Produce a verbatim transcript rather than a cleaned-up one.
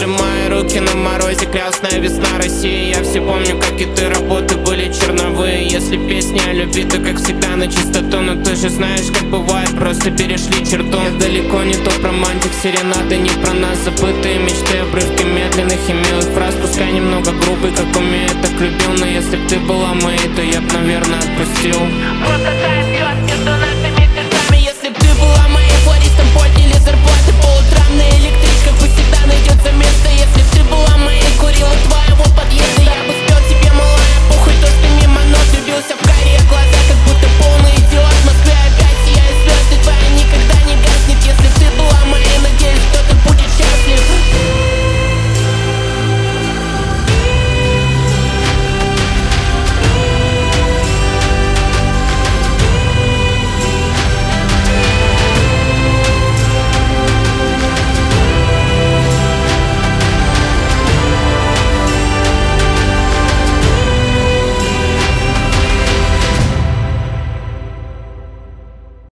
сжимая руки на морозе, красная весна России. Я все помню, как и ты, работы были черновые. Если песни о любви, то как всегда на чистоту. Но ты же знаешь, как бывает, просто перешли черту. Я далеко не топ романтик, серенады не про нас. Забытые мечты, обрывки медленных и милых фраз. Пускай немного грубый, как умеет, так любил. Но если б ты была моей, то я б, наверное, отпустил. Просто так